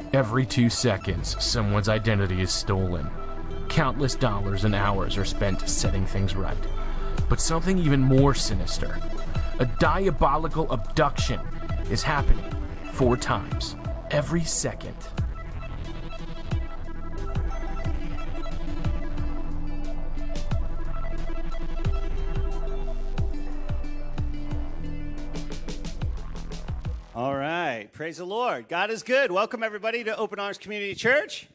Every 2 seconds, someone's identity is stolen. Countless dollars and hours are spent setting things right. But something even more sinister, a diabolical abduction, is happening 4 times every second. All right. Praise the Lord. God is good. Welcome, everybody, to Open Arms Community Church.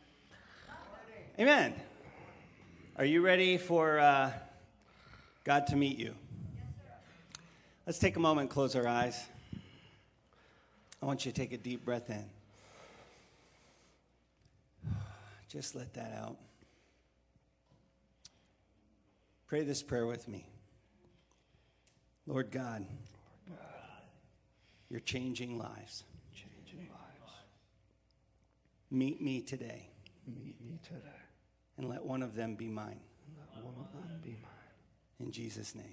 Amen. Are you ready for God to meet you? Let's take a moment and close our eyes. I want you to take a deep breath in. Just let that out. Pray this prayer with me. Lord God, you're changing lives. Meet me today. And let one of them be mine. In Jesus' name.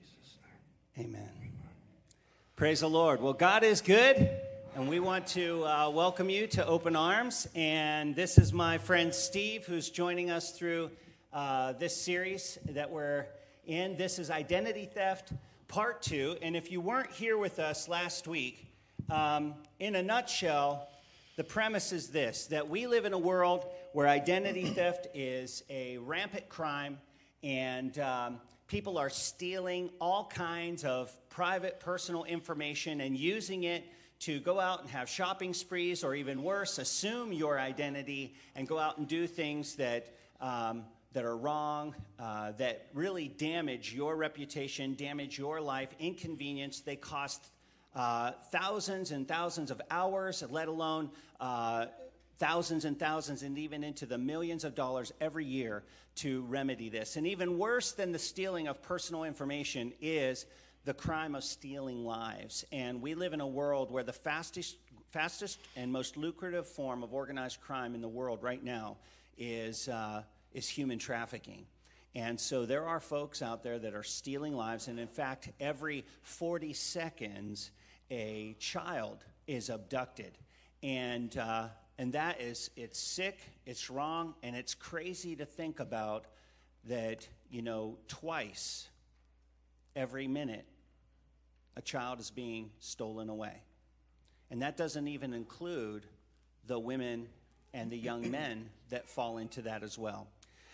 Amen. Praise the Lord. Well, God is good, and we want to welcome you to Open Arms. And this is my friend Steve, who's joining us through this series that we're in. This is Identity Theft Part 2. And if you weren't here with us last week, in a nutshell, the premise is this, that we live in a world where identity theft is a rampant crime, and people are stealing all kinds of private, personal information and using it to go out and have shopping sprees, or even worse, assume your identity and go out and do things that are wrong, that really damage your reputation, damage your life, inconvenience. They cost thousands and thousands of hours, let alone thousands and thousands and even into the millions of dollars every year to remedy this. And even worse than the stealing of personal information is the crime of stealing lives. And we live in a world where the fastest and most lucrative form of organized crime in the world right now is human trafficking. And so there are folks out there that are stealing lives, and in fact, every 40 seconds, a child is abducted. And that is, it's sick, it's wrong, and it's crazy to think about that, twice every minute, a child is being stolen away. And that doesn't even include the women and the young men that fall into that as well.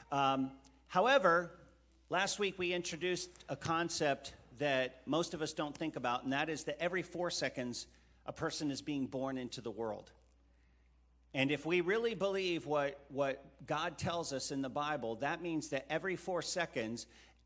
However, last week we introduced a concept that most of us don't think about, and that is that every 4 seconds, a person is being born into the world. And if we really believe what God tells us in the Bible, that means that every 4 seconds,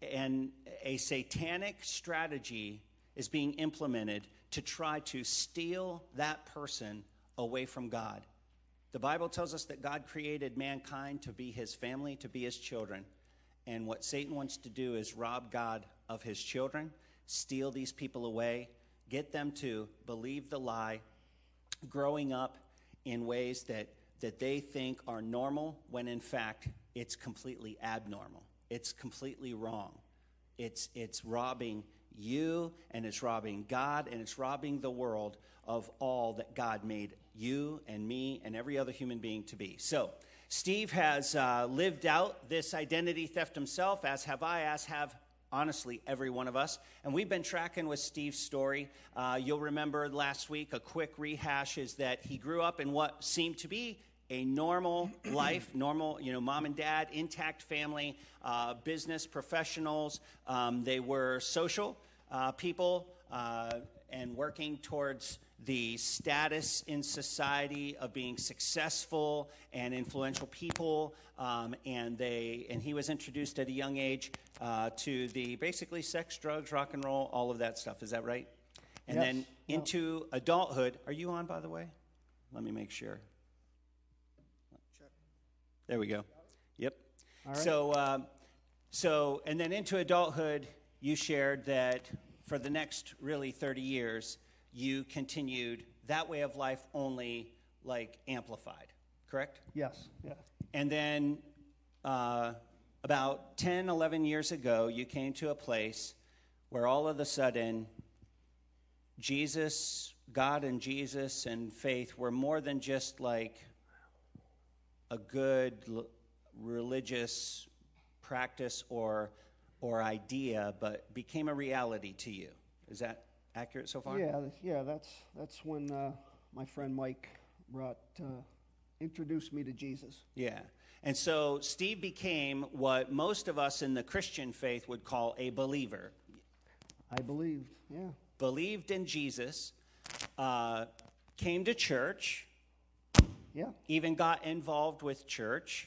a satanic strategy is being implemented to try to steal that person away from God. The Bible tells us that God created mankind to be his family, to be his children. And what Satan wants to do is rob God of his children, steal these people away, get them to believe the lie, growing up in ways that they think are normal, when in fact it's completely abnormal. It's completely wrong. It's robbing you, and it's robbing God, and it's robbing the world of all that God made you and me and every other human being to be. So Steve has lived out this identity theft himself, as have I, as have honestly every one of us. And we've been tracking with Steve's story. You'll remember last week, a quick rehash is that he grew up in what seemed to be a normal life, normal, mom and dad, intact family, business professionals. They were social people and working towards the status in society of being successful and influential people, and he was introduced at a young age to the basically sex, drugs, rock and roll, all of that stuff. Is that right? And yes. Then into adulthood. Are you on, by the way? Let me make sure. Check. There we go. Yep. All right. So, and then into adulthood, you shared that for the next really 30 years, you continued that way of life, only like amplified, correct? Yes. Yeah. And then about 10, 11 years ago, you came to a place where all of a sudden Jesus God and Jesus and faith were more than just like a good religious practice or idea, but became a reality to you. Is that accurate so far? Yeah. That's when my friend Mike introduced me to Jesus. Yeah. And so Steve became what most of us in the Christian faith would call a believer. I believed, yeah. Believed in Jesus, came to church, Yeah. even got involved with church,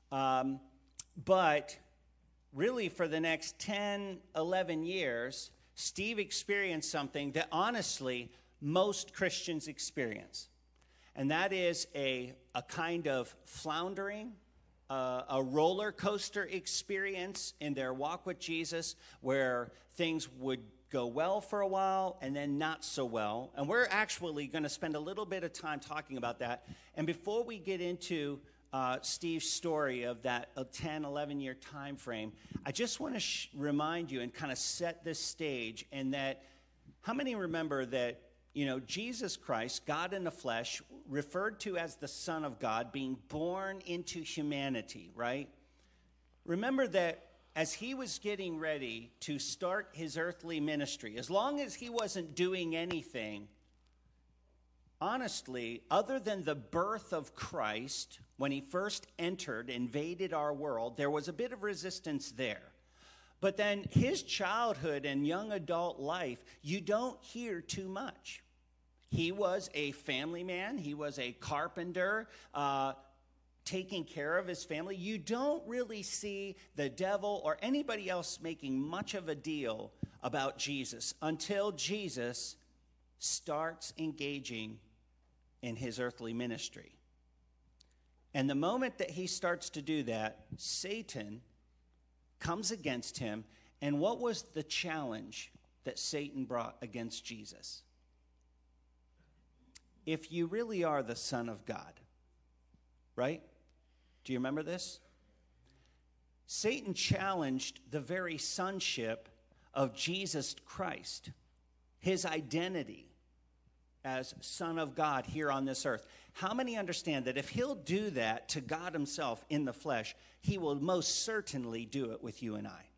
but really for the next 10, 11 years, Steve experienced something that honestly most Christians experience. And that is a kind of floundering, a roller coaster experience in their walk with Jesus where things would go well for a while and then not so well. And we're actually going to spend a little bit of time talking about that. And before we get into Steve's story of that 10, 11-year time frame, I just want to remind you and kind of set this stage in that how many remember that, you know, Jesus Christ, God in the flesh, referred to as the Son of God, being born into humanity, right? Remember that as he was getting ready to start his earthly ministry, as long as he wasn't doing anything, honestly, other than the birth of Christ, when he first invaded our world, there was a bit of resistance there. But then his childhood and young adult life, you don't hear too much. He was a family man. He was a carpenter, taking care of his family. You don't really see the devil or anybody else making much of a deal about Jesus until Jesus starts engaging in his earthly ministry. And the moment that he starts to do that, Satan comes against him. And what was the challenge that Satan brought against Jesus? If you really are the Son of God, right? Do you remember this? Satan challenged the very sonship of Jesus Christ, his identity as Son of God here on this earth. How many understand that if he'll do that to God himself in the flesh, he will most certainly do it with you and I?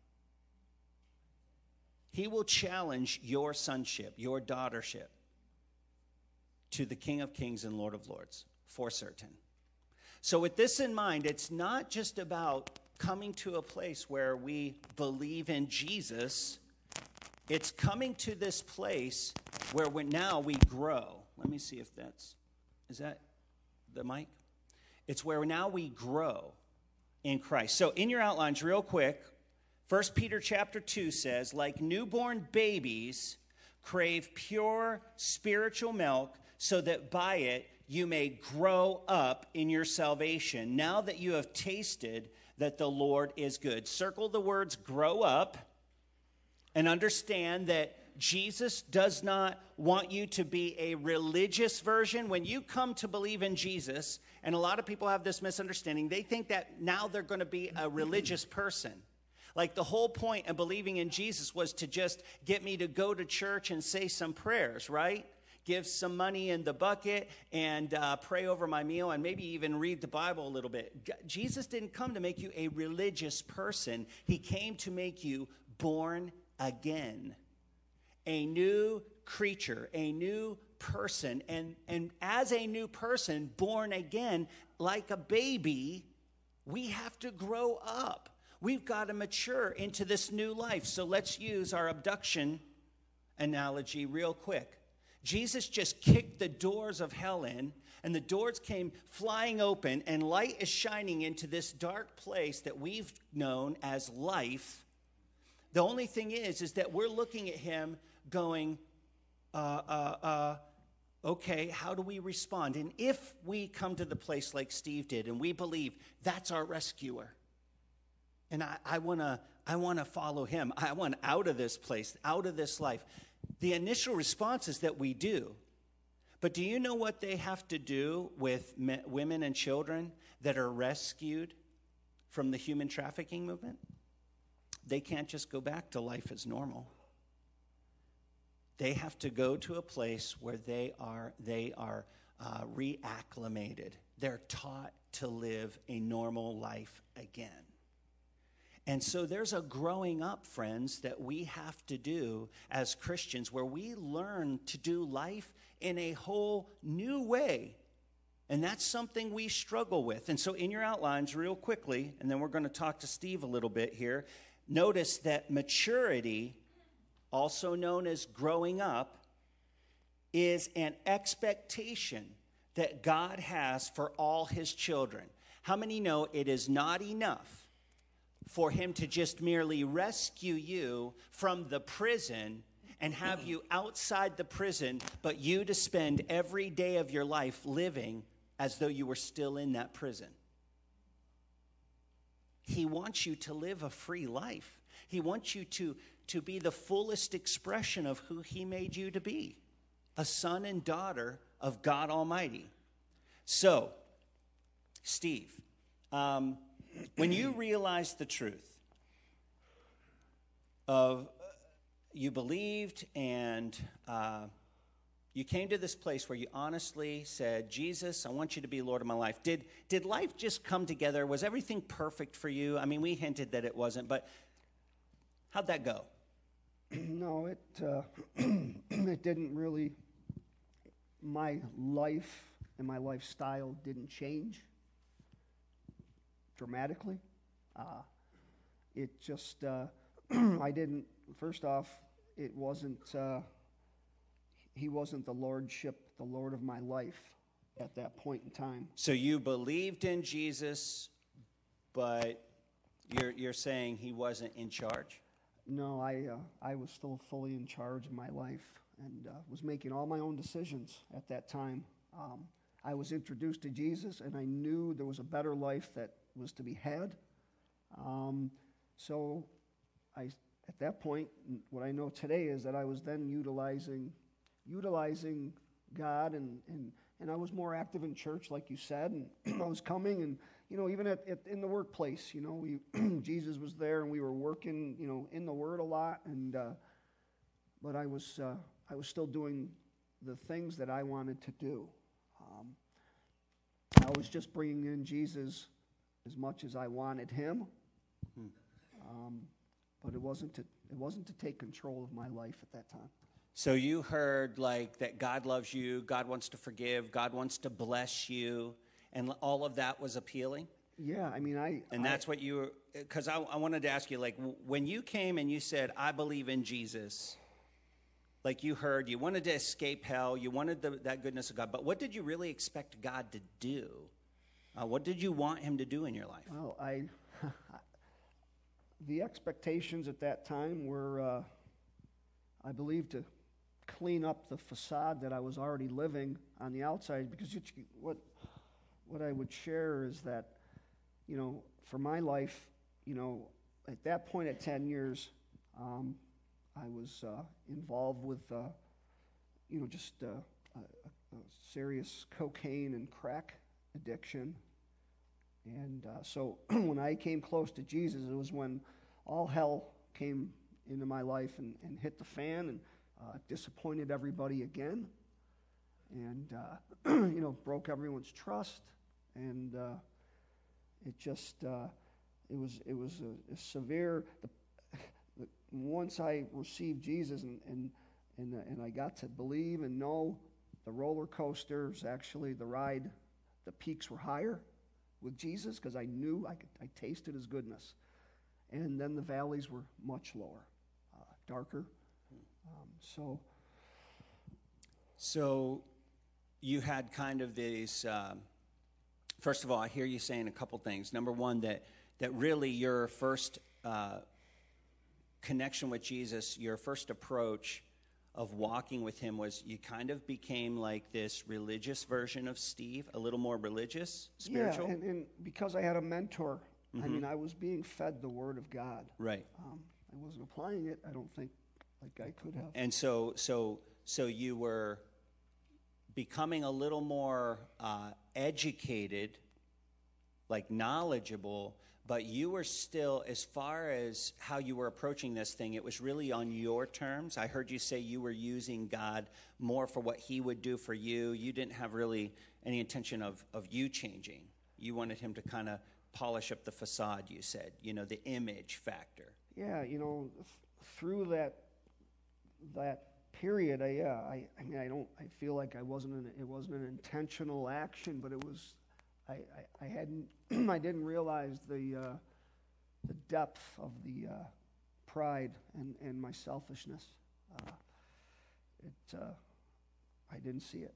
He will challenge your sonship, your daughtership, to the King of Kings and Lord of Lords, for certain. So with this in mind, it's not just about coming to a place where we believe in Jesus. It's coming to this place where now we grow. Let me see if is that the mic? It's where now we grow in Christ. So in your outlines, real quick, 1 Peter chapter 2 says, like newborn babies, crave pure spiritual milk, so that by it you may grow up in your salvation, now that you have tasted that the Lord is good. Circle the words grow up and understand that Jesus does not want you to be a religious version. When you come to believe in Jesus, and a lot of people have this misunderstanding, they think that now they're going to be a religious person. Like the whole point of believing in Jesus was to just get me to go to church and say some prayers, right? Give some money in the bucket and pray over my meal and maybe even read the Bible a little bit. Jesus didn't come to make you a religious person. He came to make you born again, a new creature, a new person. And as a new person, born again, like a baby, we have to grow up. We've got to mature into this new life. So let's use our abduction analogy real quick. Jesus just kicked the doors of hell in, and the doors came flying open, and light is shining into this dark place that we've known as life. The only thing is that we're looking at him going, okay, how do we respond? And if we come to the place like Steve did, and we believe that's our rescuer, and I want to follow him. I want out of this place, out of this life. The initial response is that we do. But do you know what they have to do with women and children that are rescued from the human trafficking movement? They can't just go back to life as normal. They have to go to a place where they are reacclimated. They're taught to live a normal life again. And so there's a growing up, friends, that we have to do as Christians where we learn to do life in a whole new way. And that's something we struggle with. And so in your outlines, real quickly, and then we're going to talk to Steve a little bit here, notice that maturity, also known as growing up, is an expectation that God has for all his children. How many know it is not enough for him to just merely rescue you from the prison and have you outside the prison, but you to spend every day of your life living as though you were still in that prison? He wants you to live a free life. He wants you to be the fullest expression of who he made you to be, a son and daughter of God Almighty. So, Steve, when you realized the truth of you believed and you came to this place where you honestly said, Jesus, I want you to be Lord of my life. Did life just come together? Was everything perfect for you? I mean, we hinted that it wasn't, but how'd that go? No, it didn't really. My life and my lifestyle didn't change dramatically. It just, I didn't, first off, it wasn't, he wasn't the Lord of my life at that point in time. So you believed in Jesus, but you're saying he wasn't in charge? No, I was still fully in charge of my life and was making all my own decisions at that time. I was introduced to Jesus, and I knew there was a better life that was to be had. So at that point, what I know today is that I was then utilizing God, and I was more active in church, like you said, and I was coming, and even in the workplace, Jesus was there, and we were working, in the Word a lot, and but I was still doing the things that I wanted to do. I was just bringing in Jesus as much as I wanted him, but it wasn't to take control of my life at that time. So you heard that God loves you, God wants to forgive, God wants to bless you, and all of that was appealing? Yeah, I mean, that's what you were, because I wanted to ask you, when you came and you said, I believe in Jesus, you heard, you wanted to escape hell, you wanted that goodness of God, but what did you really expect God to do? What did you want him to do in your life? Well, the expectations at that time were, I believe, to clean up the facade that I was already living on the outside, because what I would share is that, for my life, at that point at 10 years, I was involved with, just a serious cocaine and crack addiction. And so when I came close to Jesus, it was when all hell came into my life and hit the fan, and disappointed everybody again, and broke everyone's trust, and it just it was a severe. Once I received Jesus and I got to believe and know, the roller coasters, actually the ride, the peaks were higher with Jesus, because I knew I tasted his goodness, and then the valleys were much lower, darker. So you had kind of these, first of all, I hear you saying a couple things. Number one, that really your first connection with Jesus, your first approach of walking with him was you kind of became like this religious version of Steve, a little more religious, spiritual? Yeah, and because I had a mentor, I mean, I was being fed the Word of God. Right. I wasn't applying it, I don't think, like I could have. And so you were becoming a little more educated, knowledgeable, but you were still, as far as how you were approaching this thing, it was really on your terms. I heard you say you were using God more for what he would do for you. You didn't have really any intention of you changing. You wanted him to kind of polish up the facade, you said, the image factor. Yeah, through that period, I feel like it wasn't an intentional action, but it was, I hadn't, I didn't realize the depth of the pride and my selfishness. I didn't see it.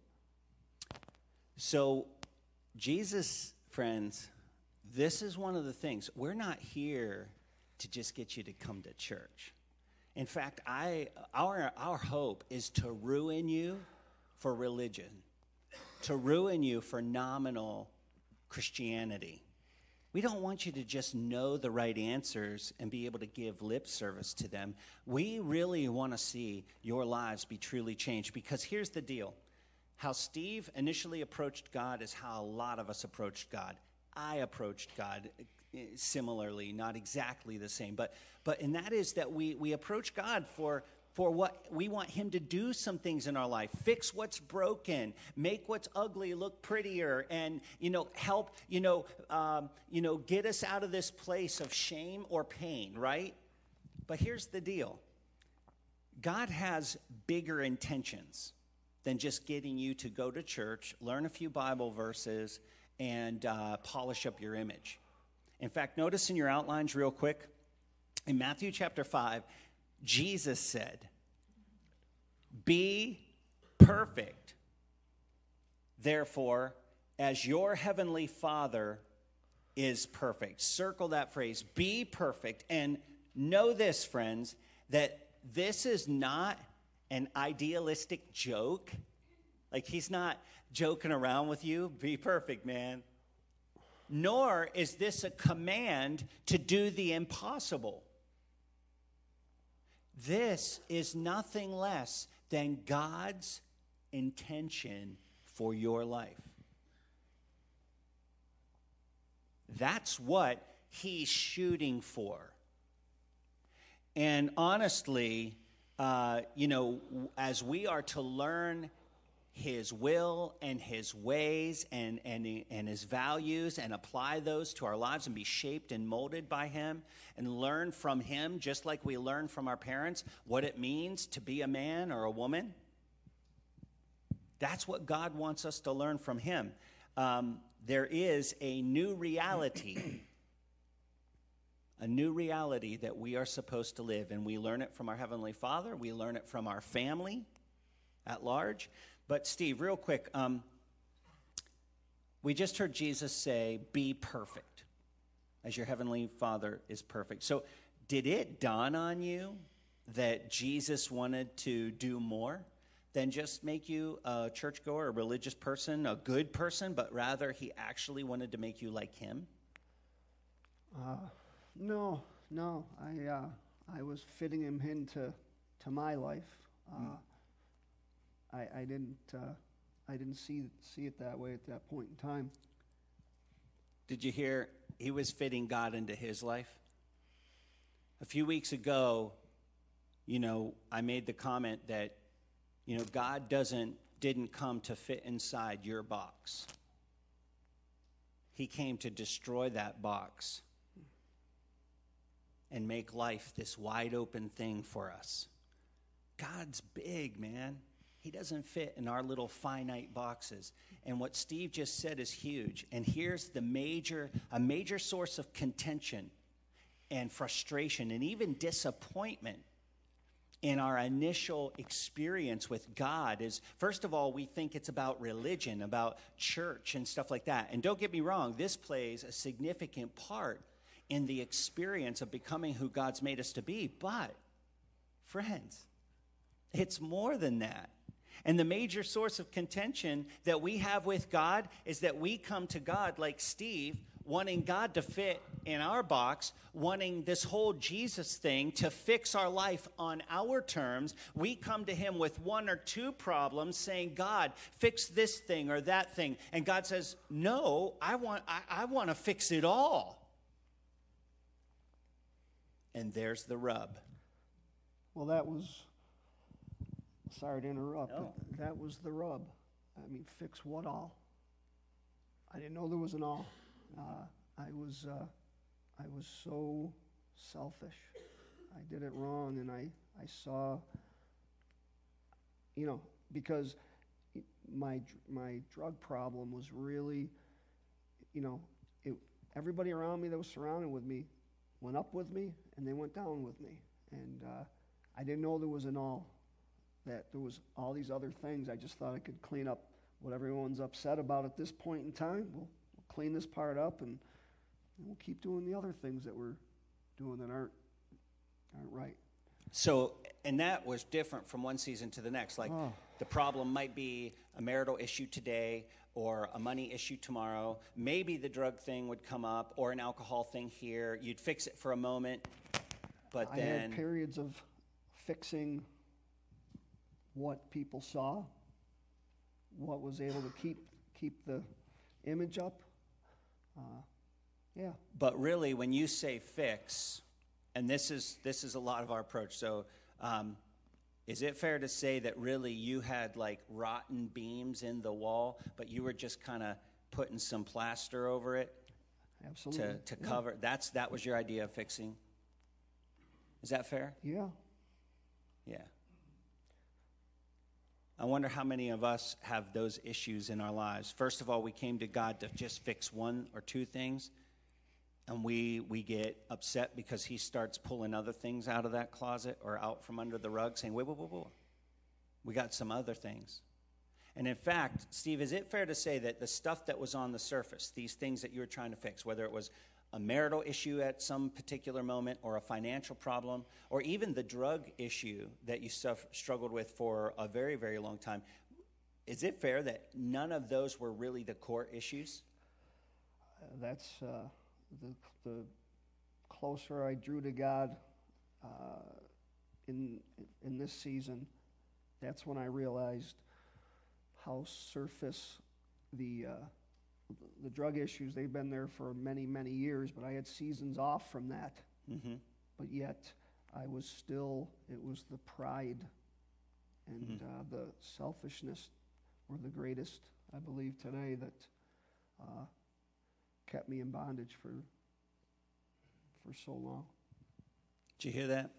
So, Jesus, friends, this is one of the things. We're not here to just get you to come to church. In fact, our hope is to ruin you for religion, to ruin you for nominal Christianity. We don't want you to just know the right answers and be able to give lip service to them. We really want to see your lives be truly changed, because here's the deal. How Steve initially approached God is how a lot of us approached God. I approached God similarly, not exactly the same, but and that is that we approach God for what we want him to do some things in our life, fix what's broken, make what's ugly look prettier, and help get us out of this place of shame or pain, right? But here's the deal. God has bigger intentions than just getting you to go to church, learn a few Bible verses, and polish up your image. In fact, notice in your outlines real quick, in Matthew chapter 5, Jesus said, "Be perfect, therefore, as your heavenly Father is perfect." Circle that phrase, be perfect. And know this, friends, that this is not an idealistic joke. Like, he's not joking around with you. Be perfect, man. Nor is this a command to do the impossible. This is nothing less than God's intention for your life. That's what he's shooting for. And honestly, as we are to learn his will and his ways and his values and apply those to our lives and be shaped and molded by him and learn from him, just like we learn from our parents what it means to be a man or a woman, that's what God wants us to learn from him. There is a new reality that we are supposed to live, and we learn it from our Heavenly Father. We learn it from our family at large. But Steve, real quick, we just heard Jesus say, "Be perfect, as your Heavenly Father is perfect." So did it dawn on you that Jesus wanted to do more than just make you a churchgoer, a religious person, a good person, but rather he actually wanted to make you like him? No. I was fitting him into my life. I didn't see it that way at that point in time. Did you hear he was fitting God into his life? A few weeks ago, I made the comment that, God didn't come to fit inside your box. He came to destroy that box and make life this wide open thing for us. God's big, man. He doesn't fit in our little finite boxes. And what Steve just said is huge. And here's a major source of contention and frustration and even disappointment in our initial experience with God is, first of all, we think it's about religion, about church and stuff like that. And don't get me wrong, this plays a significant part in the experience of becoming who God's made us to be. But, friends, it's more than that. And the major source of contention that we have with God is that we come to God like Steve, wanting God to fit in our box, wanting this whole Jesus thing to fix our life on our terms. We come to him with one or two problems saying, "God, fix this thing or that thing." And God says, "No, I want to fix it all." And there's the rub. Well, that was, sorry to interrupt, No. but that was the rub. I mean, fix what all? I didn't know there was an all. I was so selfish. I did it wrong, and I saw, because my drug problem was really, everybody around me that was surrounded with me went up with me, and they went down with me. And I didn't know there was an all, that there was all these other things. I just thought I could clean up what everyone's upset about at this point in time. We'll clean this part up, and we'll keep doing the other things that we're doing that aren't right. So, and that was different from one season to the next. Like, the problem might be a marital issue today or a money issue tomorrow. Maybe the drug thing would come up or an alcohol thing here. You'd fix it for a moment, but I then... had periods of fixing what people saw, what was able to keep the image up. Yeah. But really, when you say fix, and this is a lot of our approach, so is it fair to say that really you had like rotten beams in the wall, but you were just kind of putting some plaster over it? Absolutely. To cover? That was your idea of fixing? Is that fair? Yeah. Yeah. I wonder how many of us have those issues in our lives. First of all, we came to God to just fix one or two things, and we get upset because he starts pulling other things out of that closet or out from under the rug, saying, wait, we got some other things. And in fact, Steve, is it fair to say that the stuff that was on the surface, these things that you were trying to fix, whether it was a marital issue at some particular moment or a financial problem, or even the drug issue that you struggled with for a very, very long time, is it fair that none of those were really the core issues? That's the closer I drew to God in this season, that's when I realized how surface the drug issues, they've been there for many, many years, but I had seasons off from that. Mm-hmm. But yet, it was the pride and the selfishness were the greatest, I believe, today that kept me in bondage for so long. Did you hear that?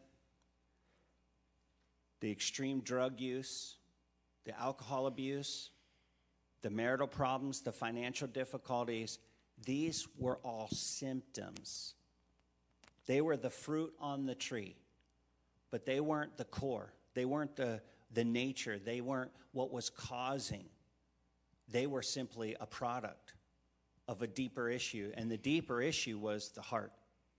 The extreme drug use, the alcohol abuse, the marital problems, the financial difficulties, these were all symptoms. They were the fruit on the tree, but they weren't the core. They weren't the nature. They weren't what was causing. They were simply a product of a deeper issue, and the deeper issue was the heart.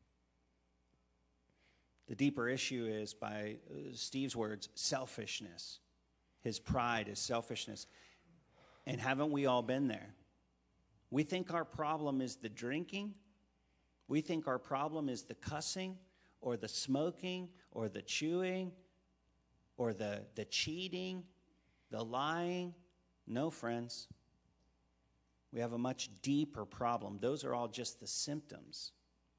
The deeper issue is, by Steve's words, selfishness. His pride, his selfishness. And haven't we all been there? We think our problem is the drinking. We think our problem is the cussing or the smoking or the chewing or the cheating, the lying. No, friends. We have a much deeper problem. Those are all just the symptoms.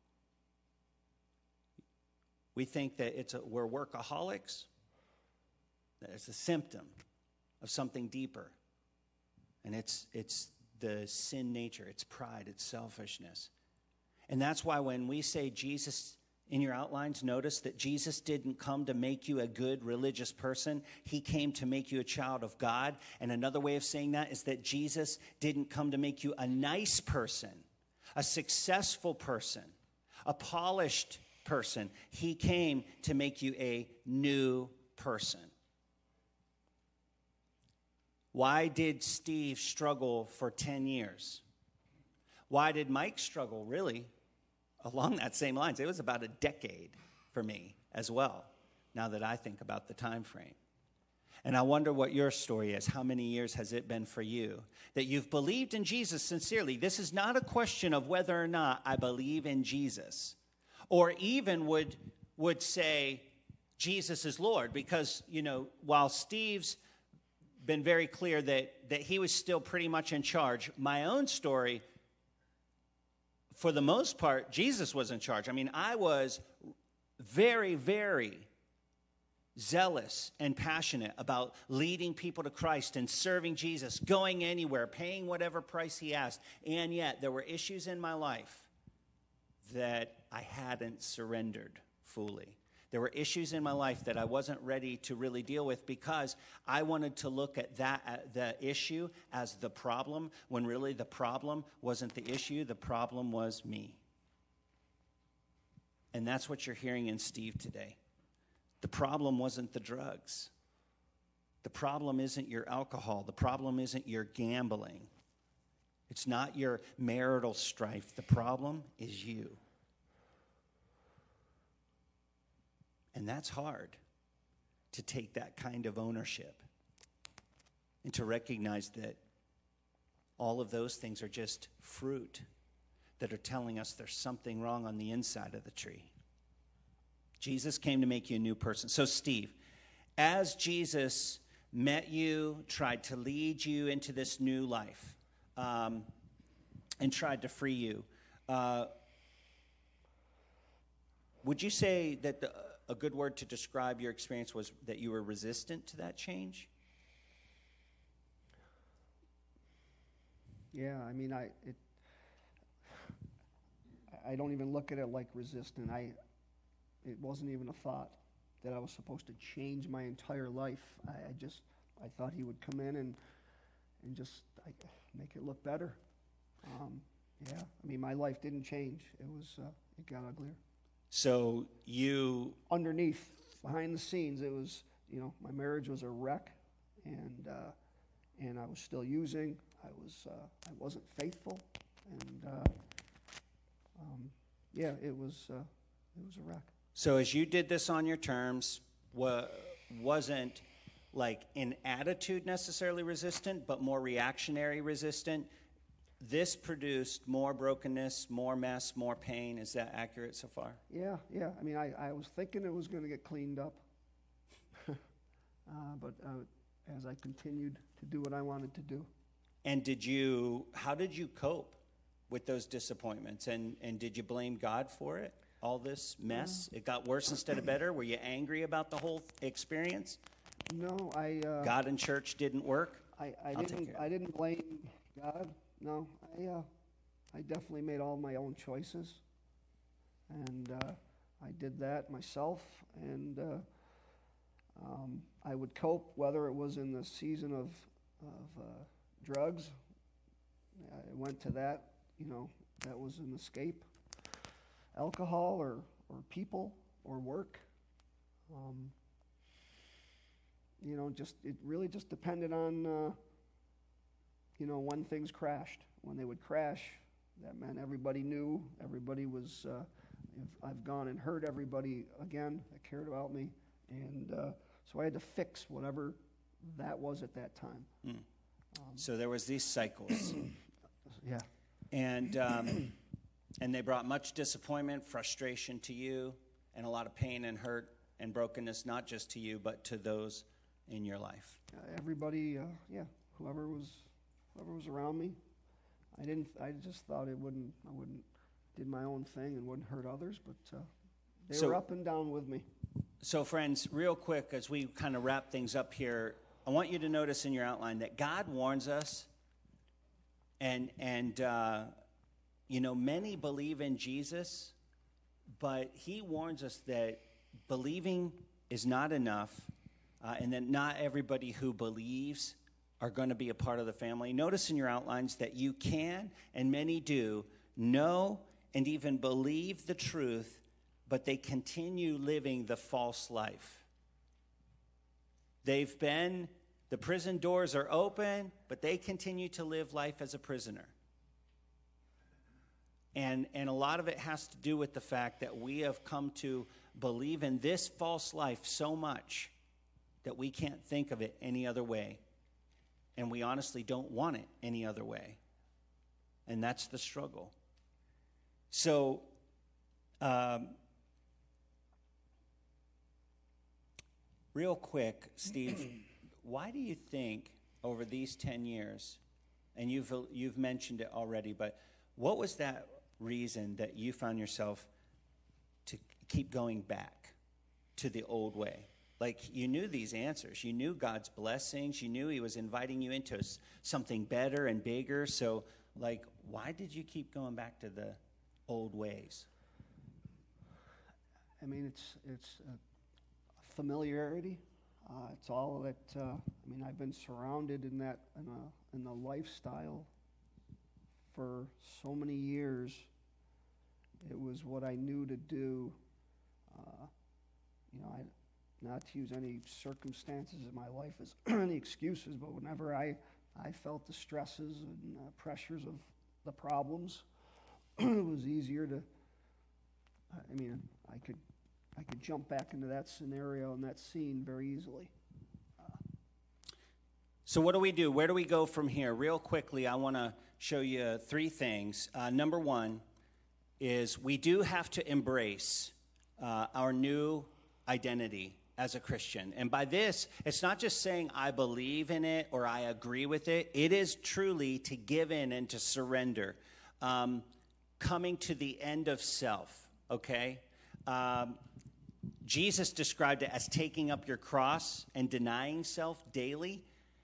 We think that we're workaholics. That it's a symptom of something deeper. And it's the sin nature, it's pride, it's selfishness. And that's why when we say Jesus, in your outlines, notice that Jesus didn't come to make you a good religious person. He came to make you a child of God. And another way of saying that is that Jesus didn't come to make you a nice person, a successful person, a polished person. He came to make you a new person. Why did Steve struggle for 10 years? Why did Mike struggle, really, along that same lines? It was about a decade for me as well, now that I think about the time frame. And I wonder what your story is. How many years has it been for you that you've believed in Jesus sincerely? This is not a question of whether or not I believe in Jesus, or even would say Jesus is Lord, because, while Steve's been very clear that he was still pretty much in charge, my own story, for the most part, Jesus was in charge. I mean, I was very, very zealous and passionate about leading people to Christ and serving Jesus, going anywhere, paying whatever price he asked. And yet there were issues in my life that I hadn't surrendered fully. There were issues in my life that I wasn't ready to really deal with because I wanted to look at the issue as the problem, when really the problem wasn't the issue, the problem was me. And that's what you're hearing in Steve today. The problem wasn't the drugs. The problem isn't your alcohol. The problem isn't your gambling. It's not your marital strife. The problem is you. And that's hard, to take that kind of ownership and to recognize that all of those things are just fruit that are telling us there's something wrong on the inside of the tree. Jesus came to make you a new person. So, Steve, as Jesus met you, tried to lead you into this new life, and tried to free you, would you say that a good word to describe your experience was that you were resistant to that change? Yeah, I mean, I don't even look at it like resistant. It wasn't even a thought that I was supposed to change my entire life. I thought he would come in and just make it look better. Yeah, I mean, my life didn't change. It got uglier. So you... Underneath, behind the scenes, it was, my marriage was a wreck, and I was still using. I wasn't faithful, and yeah, it was a wreck. So as you did this on your terms, wasn't like in attitude necessarily resistant, but more reactionary resistant. This produced more brokenness, more mess, more pain. Is that accurate so far? Yeah. I mean, I was thinking it was going to get cleaned up, but as I continued to do what I wanted to do. And how did you cope with those disappointments? And did you blame God for it? All this mess? It got worse instead of better? Were you angry about the whole experience? No, God and church didn't work? I didn't blame God. No, I definitely made all my own choices, and I did that myself. And I would cope whether it was in the season of drugs. I went to that. That was an escape. Alcohol or people or work. It really just depended on. When things crashed. When they would crash, that meant everybody knew, everybody was, I've gone and hurt everybody again that cared about me. And so I had to fix whatever that was at that time. So there was these cycles. Yeah. And they brought much disappointment, frustration to you, and a lot of pain and hurt and brokenness, not just to you, but to those in your life. Everybody, whoever was around me. I just thought I wouldn't did my own thing and wouldn't hurt others, but they were up and down with me. So friends, real quick, as we kind of wrap things up here, I want you to notice in your outline that God warns us, and many believe in Jesus, but he warns us that believing is not enough, and that not everybody who believes are going to be a part of the family. Notice in your outlines that you can, and many do, know and even believe the truth, but they continue living the false life. The prison doors are open, but they continue to live life as a prisoner. And a lot of it has to do with the fact that we have come to believe in this false life so much that we can't think of it any other way. And we honestly don't want it any other way. And that's the struggle. So, real quick, Steve, why do you think over these 10 years, and you've mentioned it already, but what was that reason that you found yourself to keep going back to the old way? Like, you knew these answers. You knew God's blessings. You knew he was inviting you into something better and bigger. So, like, why did you keep going back to the old ways? I mean, it's a familiarity. It's all that. I've been surrounded in that in the lifestyle for so many years. It was what I knew to do. Not to use any circumstances in my life as any excuses, but whenever I felt the stresses and pressures of the problems, it was easier to. I could jump back into that scenario and that scene very easily. So what do we do? Where do we go from here? Real quickly, I want to show you three things. Number one is we do have to embrace our new identity as a Christian. And by this, it's not just saying I believe in it or I agree with it. It is truly to give in and to surrender, coming to the end of self, okay? Jesus described it as taking up your cross and denying self daily.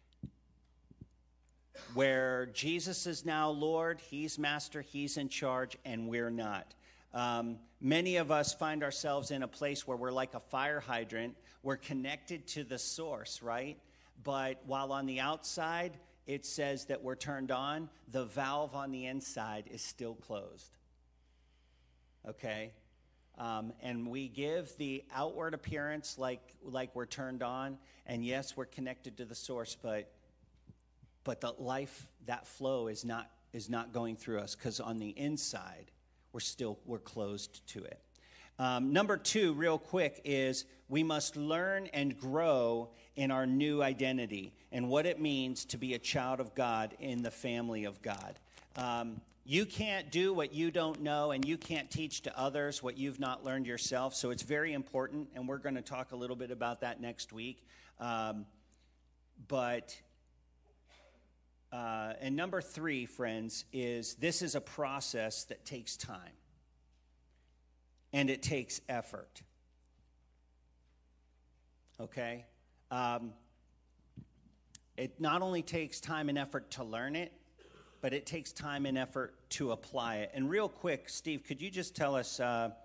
Where Jesus is now Lord, he's master, he's in charge, and we're not. Many of us find ourselves in a place where we're like a fire hydrant. We're connected to the source, right? But while on the outside it says that we're turned on, the valve on the inside is still closed. Okay? And we give the outward appearance like we're turned on, and yes, we're connected to the source, but the life, that flow is not going through us, because on the inside we're closed to it. Number two, real quick, is we must learn and grow in our new identity and what it means to be a child of God in the family of God. You can't do what you don't know, and you can't teach to others what you've not learned yourself. So it's very important, and we're going to talk a little bit about that next week. And number three, friends, is this is a process that takes time. And it takes effort. Okay? It not only takes time and effort to learn it, but it takes time and effort to apply it. And real quick, Steve, could you just tell us,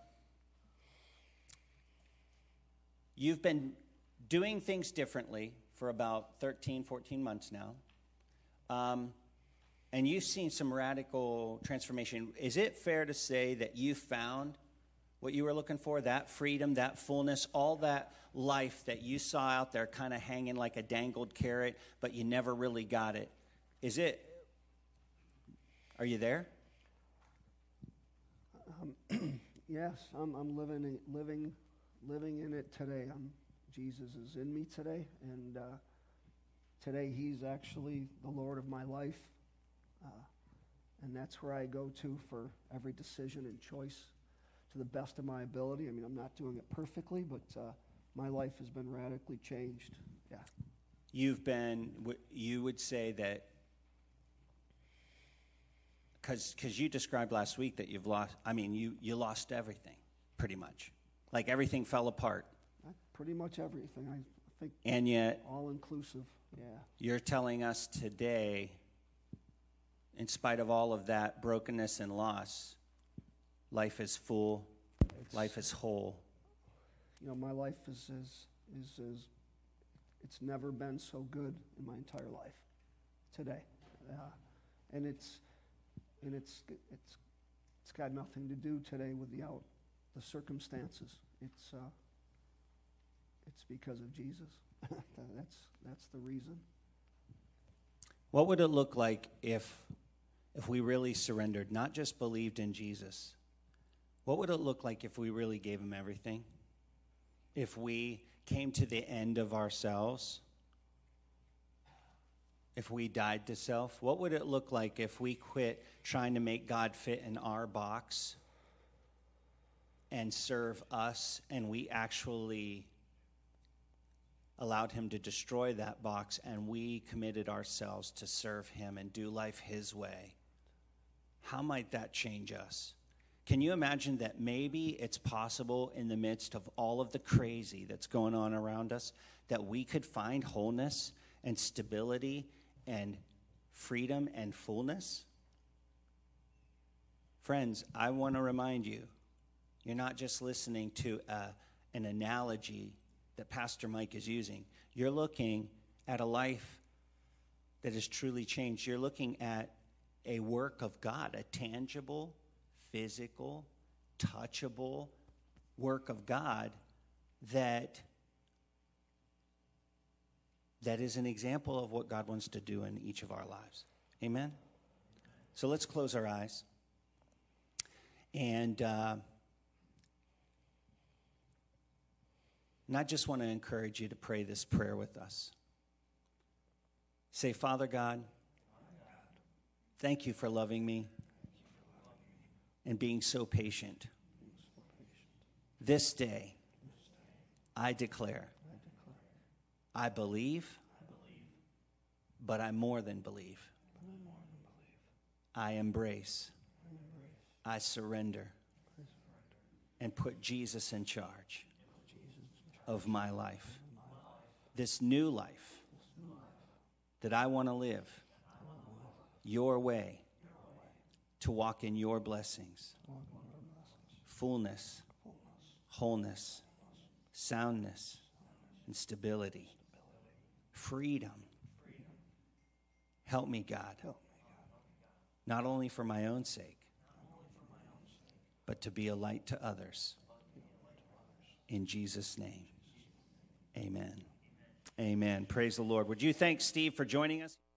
you've been doing things differently for about 13, 14 months now. And you've seen some radical transformation. Is it fair to say that you found what you were looking for, that freedom, that fullness, all that life that you saw out there kind of hanging like a dangled carrot, but you never really got it? Are you there? Yes, I'm living in it today. Jesus is in me today, and today he's actually the Lord of my life, and that's where I go to for every decision and choice to the best of my ability. I mean, I'm not doing it perfectly, but my life has been radically changed. Yeah. You would say that, because you described last week that you've lost, you lost everything, pretty much. Like everything fell apart. Pretty much everything, I think. And yet, all inclusive, yeah. You're telling us today, in spite of all of that brokenness and loss, life is full, life is whole. My life is it's never been so good in my entire life today. And it's got nothing to do today with the circumstances. It's because of Jesus. That's the reason. What would it look like if we really surrendered, not just believed in Jesus? What would it look like if we really gave him everything? If we came to the end of ourselves? If we died to self? What would it look like if we quit trying to make God fit in our box and serve us, and we actually allowed him to destroy that box, and we committed ourselves to serve him and do life his way? How might that change us? Can you imagine that maybe it's possible in the midst of all of the crazy that's going on around us that we could find wholeness and stability and freedom and fullness? Friends, I want to remind you, you're not just listening to an analogy that Pastor Mike is using. You're looking at a life that has truly changed. You're looking at a work of God, a tangible, physical, touchable work of God that is an example of what God wants to do in each of our lives. Amen? So let's close our eyes. And I just want to encourage you to pray this prayer with us. Say, Father God, thank you for loving me and being so patient. This day, I declare, I believe, but I more than believe. I embrace, I surrender, and put Jesus in charge of my life. This new life that I want to live your way, to walk in your blessings, fullness, wholeness, soundness, and stability, freedom. Help me, God, not only for my own sake, but to be a light to others. In Jesus' name, amen. Amen. Praise the Lord. Would you thank Steve for joining us?